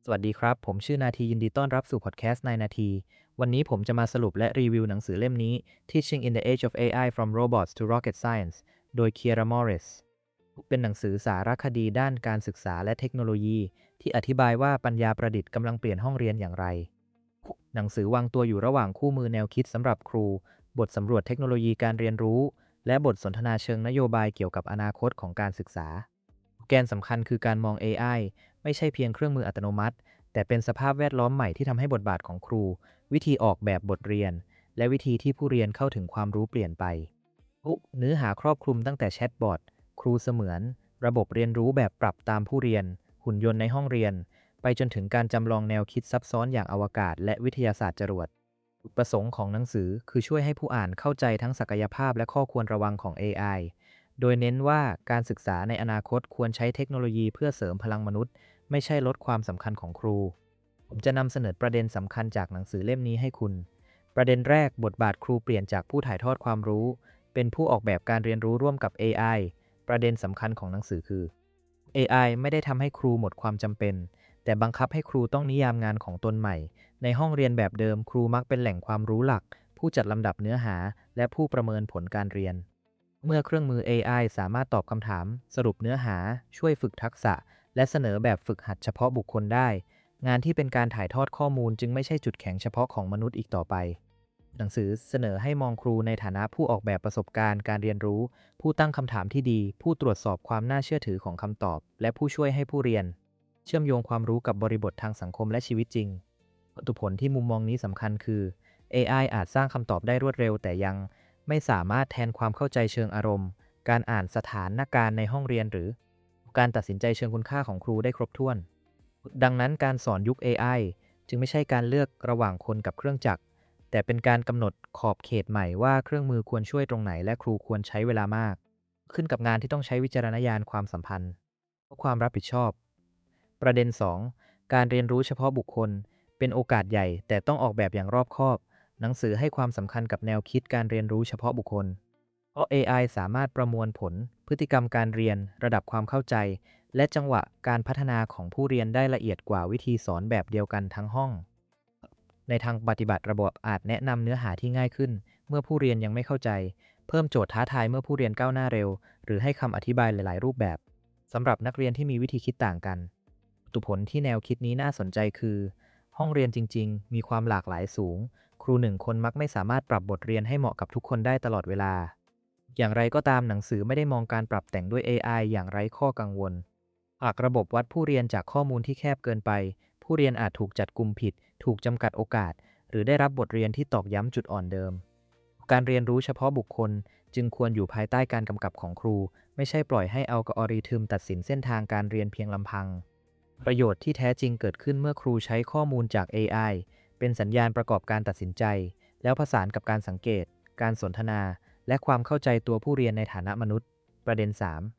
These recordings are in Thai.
สวัสดีครับ ผมชื่อนาทียินดีต้อนรับสู่พอดแคสต์ในนาที วันนี้ผมจะมาสรุปและรีวิวหนังสือเล่มนี้ Teaching in the Age of AI from Robots to Rocket Science โดย Kiera Morris เป็นหนังสือสารคดีด้านการศึกษาและเทคโนโลยีที่อธิบายว่าปัญญาประดิษฐ์กำลังเปลี่ยนห้องเรียนอย่างไร หนังสือวางตัวอยู่ระหว่างคู่มือแนวคิดสำหรับครู บทสำรวจเทคโนโลยีการเรียนรู้ และบทสนทนาเชิงนโยบายเกี่ยวกับอนาคตของการศึกษา แกนสำคัญคือการมอง AI ไม่ใช่เพียงเครื่องมืออัตโนมัติ แต่เป็นสภาพแวดล้อมใหม่ที่ทำให้บทบาทของครู วิธีออกแบบบทเรียน และวิธีที่ผู้เรียนเข้าถึงความรู้เปลี่ยนไปเนื้อหาครอบคลุมตั้งแต่แชทบอทครูเสมือน ระบบเรียนรู้แบบปรับตามผู้เรียน หุ่นยนต์ในห้องเรียน ไปจนถึงการจำลองแนวคิดซับซ้อนอย่างอวกาศและวิทยาศาสตร์จรวดจุดประสงค์ของหนังสือคือช่วยให้ผู้อ่านเข้าใจทั้งศักยภาพและข้อควรระวังของ AI โดยเน้นว่าการศึกษาในอนาคตควรใช้เทคโนโลยีเพื่อเสริมพลังมนุษย์ไม่ใช่ลดความสำคัญของครู ผมจะนำเสนอประเด็นสำคัญจากหนังสือเล่มนี้ให้คุณ ประเด็นแรกบทบาทครูเปลี่ยนจากผู้ถ่ายทอดความรู้ เป็นผู้ออกแบบการเรียนรู้ร่วมกับ AI ประเด็นสำคัญของหนังสือคือ AI ไม่ได้ทำให้ครูหมดความจำเป็น แต่บังคับให้ครูต้องนิยามงานของตนใหม่ ในห้องเรียนแบบเดิมครูมักเป็นแหล่งความรู้หลัก ผู้จัดลำดับเนื้อหา และผู้ประเมินผลการเรียน เมื่อเครื่องมือ AI สามารถตอบคำถาม สรุปเนื้อหา ช่วยฝึกทักษะ และเสนอแบบฝึกหัดเฉพาะบุคคลได้ งานที่เป็นการถ่ายทอดข้อมูลจึงไม่ใช่จุดแข็งเฉพาะของมนุษย์อีกต่อไป หนังสือเสนอให้มองครูในฐานะผู้ออกแบบประสบการณ์การเรียนรู้ ผู้ตั้งคำถามที่ดี ผู้ตรวจสอบความน่าเชื่อถือของคำตอบ และผู้ช่วยให้ผู้เรียน เชื่อมโยงความรู้กับบริบททางสังคมและชีวิตจริงผลที่มุมมองนี้สำคัญคือ AI อาจสร้างคำตอบได้รวดเร็วแต่ยังไม่สามารถแทนความเข้าใจเชิงอารมณ์ การอ่านสถานการณ์ในห้องเรียนหรือการตัดสินใจเชิงคุณค่าของครูได้ครบถ้วน ดังนั้นการสอนยุค AI จึงไม่ใช่การเลือกระหว่างคนกับเครื่องจักร แต่เป็นการกำหนดขอบเขตใหม่ว่าเครื่องมือควรช่วยตรงไหนและครูควรใช้เวลามาก ขึ้นกับงานที่ต้องใช้วิจารณญาณความสัมพันธ์ความรับผิดชอบ ประเด็น 2 การเรียนรู้เฉพาะบุคคล เป็นโอกาสใหญ่แต่ต้องออกแบบอย่างรอบคอบ หนังสือให้ความสำคัญกับแนวคิดการเรียนรู้เฉพาะบุคคล เพราะ AI สามารถประมวลผล พฤติกรรมการเรียน ระดับความเข้าใจ และจังหวะการพัฒนาของผู้เรียนได้ละเอียดกว่าวิธีสอนแบบเดียวกันทั้งห้อง ในทางปฏิบัติระบบอาจแนะนำเนื้อหาที่ง่ายขึ้น เมื่อผู้เรียนยังไม่เข้าใจ เพิ่มโจทย์ท้าทายเมื่อผู้เรียนก้าวหน้าเร็ว หรือให้คำอธิบายหลายๆรูปแบบ สำหรับนักเรียนที่มีวิธีคิดต่างกันผลที่แนวคิดนี้น่าสนใจคือ ห้องเรียนจริงๆ มีความหลากหลายสูง ครูหนึ่งคนมักไม่สามารถปรับบทเรียนให้เหมาะกับทุกคนได้ตลอดเวลา อย่างไรก็ตามหนังสือไม่ได้มองการปรับแต่งด้วย AI อย่างไร้ข้อกังวล หากระบบวัดผู้เรียนจากข้อมูลที่แคบเกินไป ผู้เรียนอาจถูกจัดกลุ่มผิด ถูกจำกัดโอกาส หรือได้รับบทเรียนที่ตอกย้ำจุดอ่อนเดิม การเรียนรู้เฉพาะบุคคลจึงควรอยู่ภายใต้การกำกับของครู ไม่ใช่ปล่อยให้อัลกอริทึมตัดสินเส้นทางการเรียนเพียงลำพัง ประโยชน์ที่แท้จริงเกิดขึ้นเมื่อครูใช้ข้อมูลจาก AI เป็นสัญญาณประกอบการตัดสินใจ แล้วผสานกับการสังเกต การสนทนา และความเข้าใจตัวผู้เรียนในฐานะมนุษย์ ประเด็น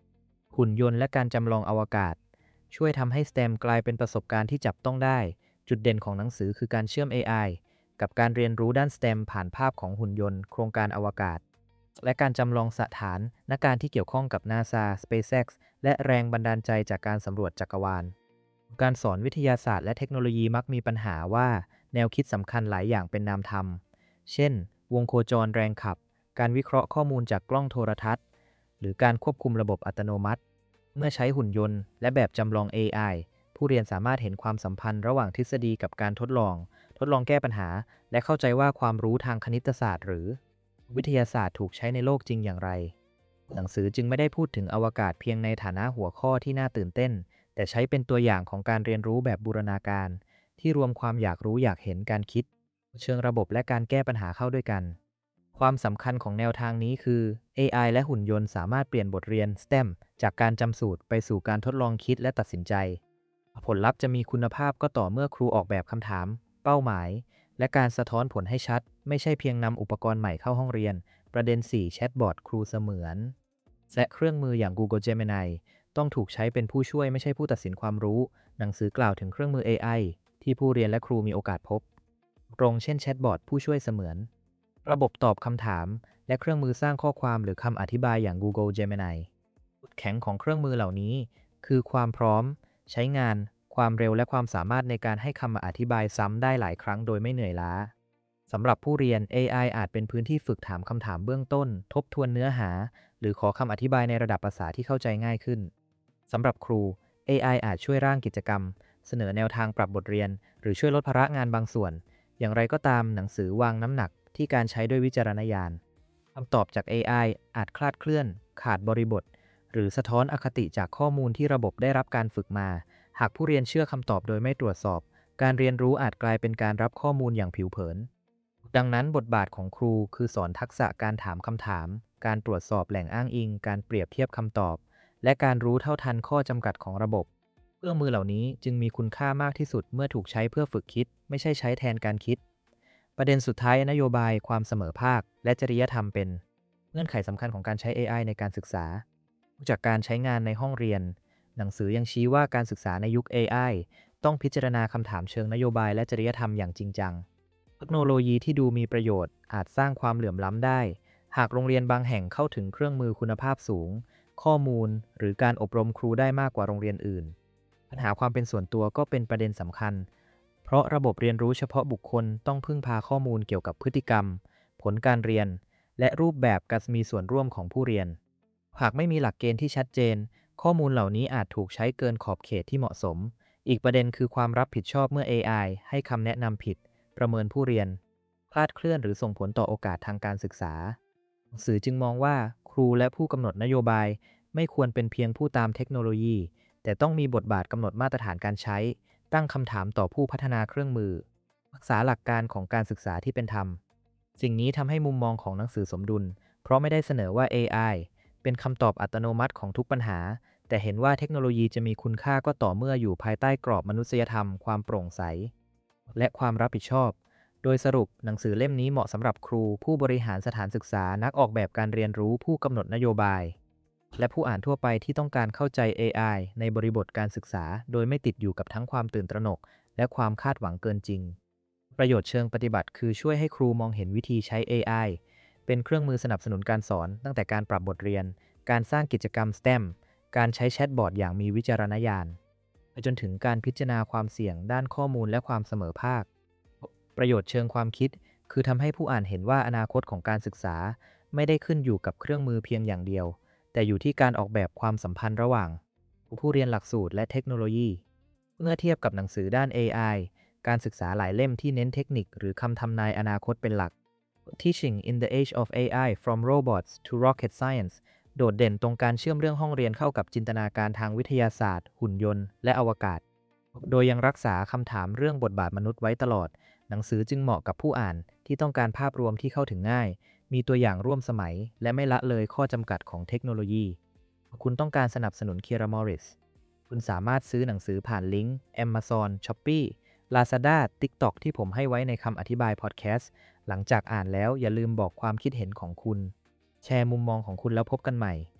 3 หุ่นยนต์และการจำลองอวกาศ ช่วยทำให้ STEM กลายเป็นประสบการณ์ที่จับต้องได้ จุดเด่นของหนังสือคือการเชื่อม AI กับการเรียนรู้ด้าน STEM ผ่านภาพของหุ่นยนต์ โครงการอวกาศ และการจำลองสถานการณ์ที่เกี่ยวข้องกับ NASA SpaceX และแรงบันดาลใจจากการสำรวจจักรวาล การสอนวิทยาศาสตร์และเทคโนโลยีมักมีปัญหาว่าแนวคิดสำคัญหลายอย่างเป็นนามธรรม เช่น วงโคจรแรงขับ การวิเคราะห์ข้อมูลจากกล้องโทรทัศน์ หรือการควบคุมระบบอัตโนมัติ เมื่อใช้หุ่นยนต์และแบบจำลอง AI ผู้เรียนสามารถเห็นความสัมพันธ์ระหว่างทฤษฎีกับการทดลองแก้ปัญหา และเข้าใจว่าความรู้ทางคณิตศาสตร์หรือวิทยาศาสตร์ถูกใช้ในโลกจริงอย่างไร หนังสือจึงไม่ได้พูดถึงอวกาศเพียงในฐานะหัวข้อที่น่าตื่นเต้น แต่ใช้เป็นตัวอย่างของการเรียนรู้แบบบูรณาการ ที่รวมความอยากรู้อยากเห็นการคิด เชิงระบบและการแก้ปัญหาเข้าด้วยกัน ความสำคัญของแนวทางนี้คือ AI และหุ่นยนต์สามารถเปลี่ยนบทเรียน STEM จากการจำสูตรไปสู่การทดลองคิดและตัดสินใจ ผลลัพธ์จะมีคุณภาพก็ต่อเมื่อครูออกแบบคำถาม เป้าหมาย และการสะท้อนผลให้ชัด ไม่ใช่เพียงนำอุปกรณ์ใหม่เข้าห้องเรียน ประเด็น 4 แชทบอทครูเสมือนและเครื่องมืออย่าง Google Gemini ต้องถูกใช้เป็นผู้ช่วยไม่ใช่ผู้ตัดสินความรู้ หนังสือกล่าวถึงเครื่องมือ AI ที่ผู้เรียนและครูมีโอกาสพบตรงเช่นแชทบอทผู้ช่วยเสมือน ระบบตอบคำถาม และเครื่องมือสร้างข้อความหรือคำอธิบายอย่าง Google Gemini จุดแข็งของเครื่องมือเหล่านี้คือความพร้อม ใช้งาน ควความเร็วและความสามารถในการให้คำอธิบายซ้ำได้หลายครั้งโดยไม่เหนื่อยล้าสำหรับผู้เรียน AI อาจเป็นพื้นที่ฝึกถามคำถามเบื้องต้นทบทวนเนื้อหาหรือขอคำอธิบายในระดับภาษาที่เข้าใจง่ายขึ้นสำหรับครู AI อาจช่วยร่างกิจกรรมเสนอแนวทางปรับบทเรียนหรือช่วยลดภาระงานบางส่วนอย่างไรก็ตามหนังสือวางน้ำหนักที่การใช้ด้วยวิจารณญาณคำตอบจาก AI อาจคลาดเคลื่อนขาดบริบทหรือสะท้อนอคติจากข้อมูลที่ระบบได้รับการฝึกมาหากผู้เรียนเชื่อคำตอบโดยไม่ตรวจสอบการเรียนรู้อาจกลายเป็นการรับข้อมูลอย่างผิวเผินดังนั้นบทบาทของครูคือสอนทักษะการถามคำถามการตรวจสอบแหล่งอ้างอิงการเปรียบเทียบคำตอบและการรู้เท่าทันข้อจำกัดของระบบเครื่องมือเหล่านี้จึงมีคุณค่ามากที่สุดเมื่อถูกใช้เพื่อฝึกคิดไม่ใช่ใช้แทนการคิดประเด็นสุดท้ายนโยบายความเสมอภาคและจริยธรรมเป็นเงื่อนไขสำคัญของการใช้ AI ในการศึกษาจากการใช้งานในห้องเรียนหนังสือยังชี้ว่าการศึกษาในยุค AI ต้องพิจารณาคำถามเชิงนโยบายและจริยธรรมอย่างจริงจังเทคโนโลยีที่ดูมีประโยชน์อาจสร้างความเหลื่อมล้ำได้หากโรงเรียนบางแห่งเข้าถึงเครื่องมือคุณภาพสูงข้อมูลหรือการอบรมครูได้มากกว่าโรงเรียนอื่นปัญหาความเป็นส่วนตัวก็เป็นประเด็นสำคัญเพราะระบบเรียนรู้เฉพาะบุคคลต้องพึ่งพาข้อมูลเกี่ยวกับพฤติกรรมผลการเรียนและรูปแบบการมีส่วนร่วมของผู้เรียนหากไม่มีหลักเกณฑ์ที่ชัดเจนข้อมูลเหล่านี้อาจถูกใช้เกินขอบเขตที่เหมาะสมอีกประเด็นคือความรับผิดชอบเมื่อ AI ให้คำแนะนำผิดประเมินผู้เรียนคลาดเคลื่อนหรือส่งผลต่อโอกาสทางการศึกษาหนังสือจึงมองว่าครูและผู้กำหนดนโยบายไม่ควรเป็นเพียงผู้ตามเทคโนโลยีแต่ต้องมีบทบาทกำหนดมาตรฐานการใช้ตั้งคำถามต่อผู้พัฒนาเครื่องมือรักษาหลักการของการศึกษาที่เป็นธรรมสิ่งนี้ทำให้มุมมองของหนังสือสมดุลเพราะไม่ได้เสนอว่า AI เป็นคำตอบอัตโนมัติของทุกปัญหาแต่เห็นว่าเทคโนโลยีจะมีคุณค่าก็ต่อเมื่ออยู่ภายใต้กรอบมนุษยธรรมความโปร่งใสและความรับผิดชอบโดยสรุปหนังสือเล่มนี้เหมาะสำหรับครูผู้บริหารสถานศึกษานักออกแบบการเรียนรู้ผู้กำหนดนโยบายและผู้อ่านทั่วไปที่ต้องการเข้าใจ AI ในบริบทการศึกษาโดยไม่ติดอยู่กับทั้งความตื่นตระหนกและความคาดหวังเกินจริงประโยชน์เชิงปฏิบัติคือช่วยให้ครูมองเห็นวิธีใช้ AI เป็นเครื่องมือสนับสนุนการสอนตั้งแต่การปรับบทเรียนการสร้างกิจกรรม STEM การใช้แชทบอทอย่างมีวิจารณญาณไปจนถึงการพิจารณาความเสี่ยงด้านข้อมูลและความเสมอภาคประโยชน์เชิงความคิดคือทำให้ผู้อ่านเห็นว่าอนาคตของการศึกษาไม่ได้ขึ้นอยู่กับเครื่องมือเพียงอย่างเดียวแต่อยู่ที่การออกแบบความสัมพันธ์ระหว่างผู้เรียนหลักสูตรและเทคโนโลยีเมื่อเทียบกับหนังสือด้าน AI การศึกษาหลายเล่มที่เน้นเทคนิคหรือคำทำนายอนาคตเป็นหลัก Teaching in the Age of AI from Robots to Rocket Scienceโดดเด่นตรงการเชื่อมเรื่องห้องเรียนเข้ากับจินตนาการทางวิทยาศาสตร์หุ่นยนต์และอวกาศโดยยังรักษาคำถามเรื่องบทบาทมนุษย์ไว้ตลอดหนังสือจึงเหมาะกับผู้อ่านที่ต้องการภาพรวมที่เข้าถึงง่ายมีตัวอย่างร่วมสมัยและไม่ละเลยข้อจำกัดของเทคโนโลยีคุณต้องการสนับสนุนเคียร์มอริสคุณสามารถซื้อหนังสือผ่านลิงก์ Amazon Shopee Lazada TikTok ที่ผมให้ไว้ในคำอธิบายพอดแคสต์หลังจากอ่านแล้วอย่าลืมบอกความคิดเห็นของคุณแชร์มุมมองของคุณแล้วพบกันใหม่